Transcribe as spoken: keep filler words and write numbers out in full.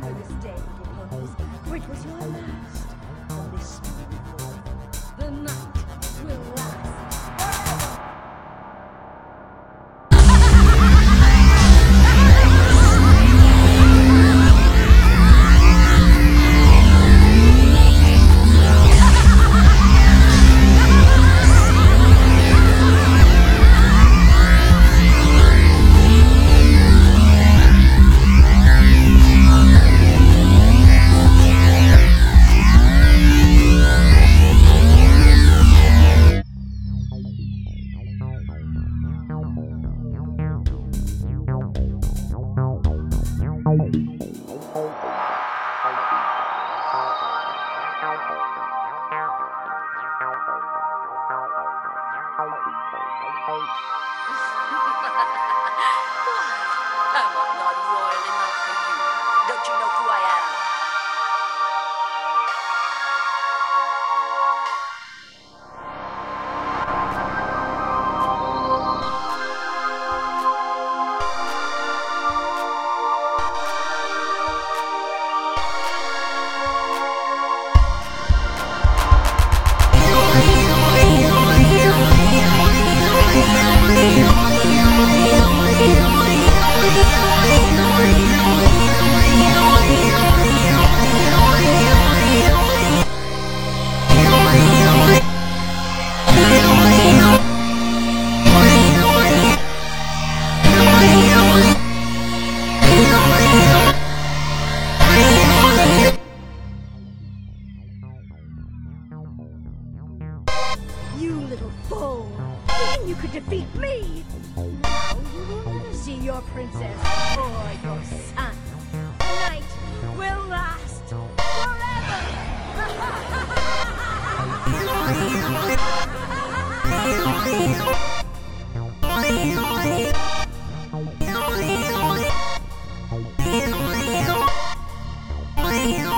remember this day, little ponies, for it was your last on this beautiful earth. The night will last forever. I'm not royal enough for you. Don't you know who I am? You little fool! Thinking you could defeat me! Now you will never see your princess or your son. The night will last forever!